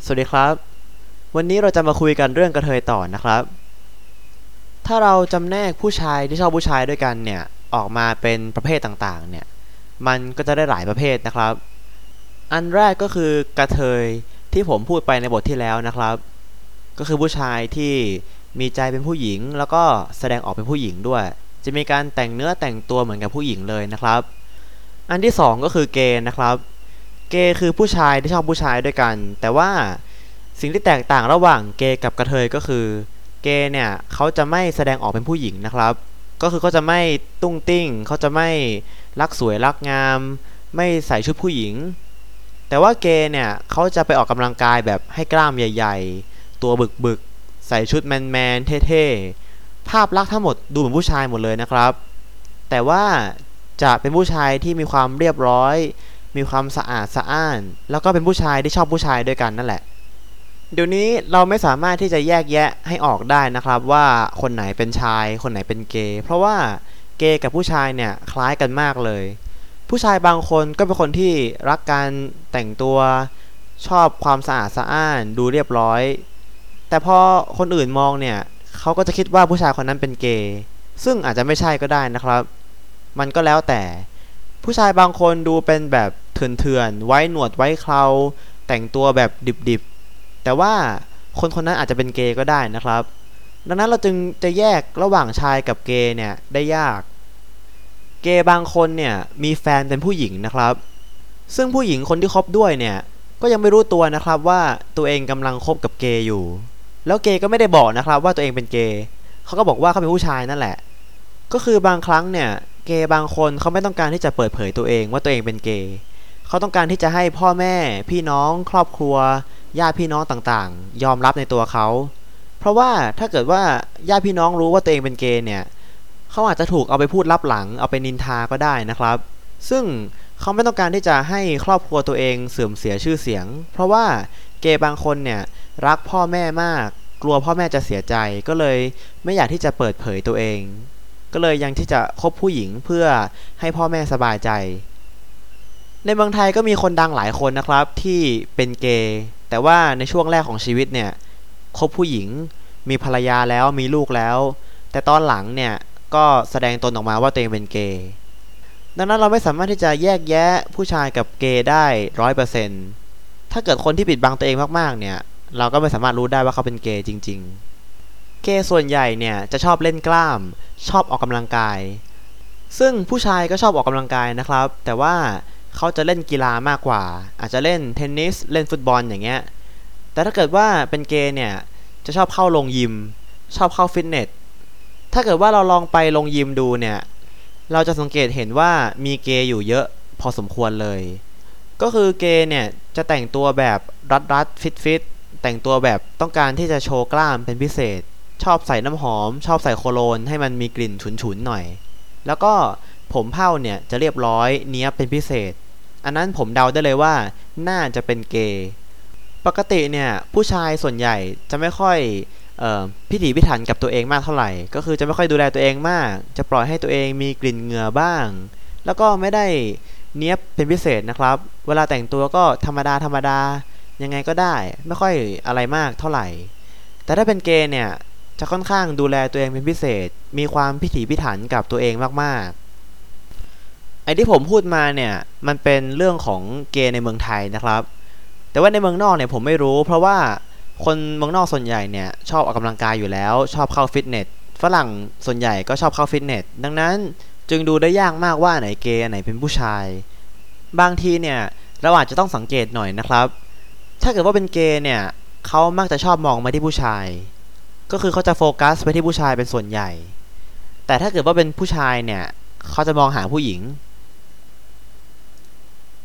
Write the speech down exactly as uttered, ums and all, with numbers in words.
สวัสดีครับวันนี้เราจะมาคุยกันเรื่องกระเทยต่อนะครับถ้าเราจำแนกผู้ชายที่ชอบผู้ชายด้วยกันเนี่ยออกมาเป็นประเภทต่างๆเนี่ยมันก็จะได้หลายประเภทนะครับอันแรกก็คือกระเทยที่ผมพูดไปในบทที่แล้วนะครับก็คือผู้ชายที่มีใจเป็นผู้หญิงแล้วก็แสดงออกเป็นผู้หญิงด้วยจะมีการแต่งเนื้อแต่งตัวเหมือนกับผู้หญิงเลยนะครับอันที่สองก็คือเกย์นะครับเกย์คือผู้ชายที่ชอบผู้ชายด้วยกันแต่ว่าสิ่งที่แตกต่างระหว่างเกย์กับกระเทยก็คือเกย์เนี่ยเขาจะไม่แสดงออกเป็นผู้หญิงนะครับก็คือเขาจะไม่ตุ้งติ้งเขาจะไม่รักสวยรักงามไม่ใส่ชุดผู้หญิงแต่ว่าเกย์เนี่ยเขาจะไปออกกำลังกายแบบให้กล้ามใหญ่ๆตัวบึกๆใส่ชุดแมนๆเท่ๆภาพลักษณ์ทั้งหมดดูเหมือนผู้ชายหมดเลยนะครับแต่ว่าจะเป็นผู้ชายที่มีความเรียบร้อยมีความสะอาดสะอ้านแล้วก็เป็นผู้ชายที่ชอบผู้ชายด้วยกันนั่นแหละเดี๋ยวนี้เราไม่สามารถที่จะแยกแยะให้ออกได้นะครับว่าคนไหนเป็นชายคนไหนเป็นเกย์เพราะว่าเกย์กับผู้ชายเนี่ยคล้ายกันมากเลยผู้ชายบางคนก็เป็นคนที่รักการแต่งตัวชอบความสะอาดสะอ้านดูเรียบร้อยแต่พอคนอื่นมองเนี่ยเขาก็จะคิดว่าผู้ชายคนนั้นเป็นเกย์ซึ่งอาจจะไม่ใช่ก็ได้นะครับมันก็แล้วแต่ผู้ชายบางคนดูเป็นแบบเถื่อนๆไว้หนวดไว้เคราแต่งตัวแบบดิบๆแต่ว่าคนคนนั้นอาจจะเป็นเกย์ก็ได้นะครับดังนั้นเราจึงจะแยกระหว่างชายกับเกย์เนี่ยได้ยากเกย์บางคนเนี่ยมีแฟนเป็นผู้หญิงนะครับซึ่งผู้หญิงคนที่คบด้วยเนี่ยก็ยังไม่รู้ตัวนะครับว่าตัวเองกำลังคบกับเกย์อยู่แล้วเกย์ก็ไม่ได้บอกนะครับว่าตัวเองเป็นเกย์เขาก็บอกว่าเขาเป็นผู้ชายนั่นแหละก็คือบางครั้งเนี่ยเกย์บางคนเขาไม่ต้องการที่จะเปิดเผยตัวเองว่าตัวเองเป็นเกย์เขาต้องการที่จะให้พ่อแม่พี่น้องครอบครัวญาติพี่น้องต่างๆยอมรับในตัวเขาเพราะว่าถ้าเกิดว่าญาติพี่น้องรู้ว่าตัวเองเป็นเกย์เนี่ยเขาอาจจะถูกเอาไปพูดลับหลังเอาไปนินทาก็ได้นะครับซึ่งเขาไม่ต้องการที่จะให้ครอบครัวตัวเองเสื่อมเสียชื่อเสียงเพราะว่าเกย์บางคนเนี่ยรักพ่อแม่มากกลัวพ่อแม่จะเสียใจก็เลยไม่อยากที่จะเปิดเผยตัวเองก็เลยยังที่จะคบผู้หญิงเพื่อให้พ่อแม่สบายใจในเมืองไทยก็มีคนดังหลายคนนะครับที่เป็นเกย์แต่ว่าในช่วงแรกของชีวิตเนี่ยคบผู้หญิงมีภรรยาแล้วมีลูกแล้วแต่ตอนหลังเนี่ยก็แสดงตนออกมาว่าตัวเองเป็นเกย์ดังนั้นเราไม่สามารถที่จะแยกแยะผู้ชายกับเกย์ได้ร้อยเปอร์เซ็นต์ถ้าเกิดคนที่ปิดบังตัวเองมากๆเนี่ยเราก็ไม่สามารถรู้ได้ว่าเขาเป็นเกย์จริงๆเกย์ส่วนใหญ่เนี่ยจะชอบเล่นกล้ามชอบออกกำลังกายซึ่งผู้ชายก็ชอบออกกำลังกายนะครับแต่ว่าเขาจะเล่นกีฬามากกว่าอาจจะเล่นเทนนิสเล่นฟุตบอลอย่างเงี้ยแต่ถ้าเกิดว่าเป็นเกย์เนี่ยจะชอบเข้าโรงยิมชอบเข้าฟิตเนสถ้าเกิดว่าเราลองไปโรงยิมดูเนี่ยเราจะสังเกตเห็นว่ามีเกย์อยู่เยอะพอสมควรเลยก็คือเกย์เนี่ยจะแต่งตัวแบบรัดรัดฟิตฟิตแต่งตัวแบบต้องการที่จะโชว์กล้ามเป็นพิเศษชอบใส่น้ำหอมชอบใส่โคโลนให้มันมีกลิ่นฉุนๆหน่อยแล้วก็ผมเผ้าเนี่ยจะเรียบร้อยเนี้ยบเป็นพิเศษอันนั้นผมเดาได้เลยว่าน่าจะเป็นเกย์ปกติเนี่ยผู้ชายส่วนใหญ่จะไม่ค่อยเอ่อพิถีพิถันกับตัวเองมากเท่าไหร่ก็คือจะไม่ค่อยดูแลตัวเองมากจะปล่อยให้ตัวเองมีกลิ่นเหงื่อบ้างแล้วก็ไม่ได้เนี้ยบเป็นพิเศษนะครับเวลาแต่งตัวก็ธรรมดาธรรมดายังไงก็ได้ไม่ค่อยอะไรมากเท่าไหร่แต่ถ้าเป็นเกย์เนี่ยจะค่อนข้างดูแลตัวเองเป็นพิเศษมีความพิถีพิถันกับตัวเองมากๆไอ้ที่ผมพูดมาเนี่ยมันเป็นเรื่องของเกย์ในเมืองไทยนะครับแต่ว่าในเมืองนอกเนี่ยผมไม่รู้เพราะว่าคนเมืองนอกส่วนใหญ่เนี่ยชอบออกกำลังกายอยู่แล้วชอบเข้าฟิตเนสฝรั่งส่วนใหญ่ก็ชอบเข้าฟิตเนสดังนั้นจึงดูได้ยากมากว่าไหนเกย์ไหนเป็นผู้ชายบางทีเนี่ยเราอาจจะต้องสังเกตหน่อยนะครับถ้าเกิดว่าเป็นเกย์เนี่ยเขามักจะชอบมองมาที่ผู้ชายก็คือเขาจะโฟกัสไปที่ผู้ชายเป็นส่วนใหญ่แต่ถ้าเกิดว่าเป็นผู้ชายเนี่ยเขาจะมองหาผู้หญิง